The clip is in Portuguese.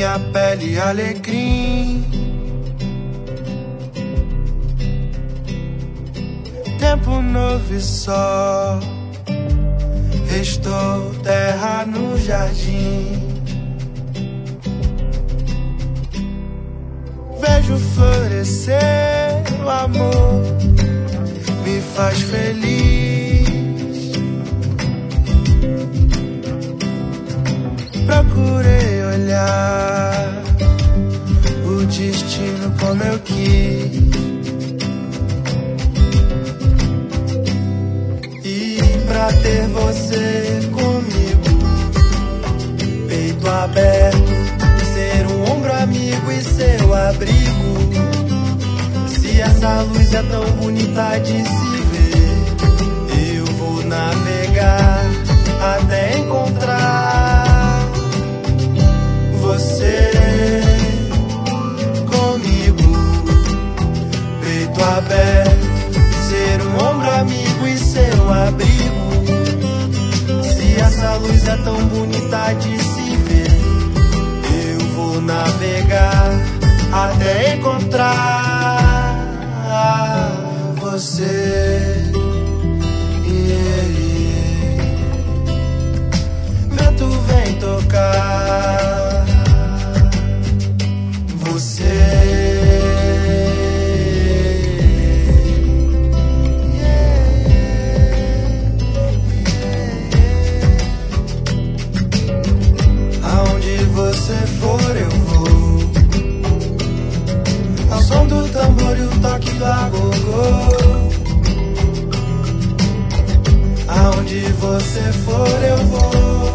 minha pele alecrim. Tempo novo e só, restou terra no jardim. Vejo florescer o amor, me faz feliz. Procurei olhar o destino como eu quis. E pra ter você comigo, peito aberto, ser um ombro amigo e seu abrigo. Se essa luz é tão bonita de se ver, eu vou navegar até encontrar você comigo. Peito aberto, ser um ombro amigo e seu abrigo. Se essa luz é tão bonita de se ver, eu vou navegar até encontrar você. Vento vem tocar você. Aonde você for eu vou, ao som do tambor e o toque do agogô. Aonde você for eu vou.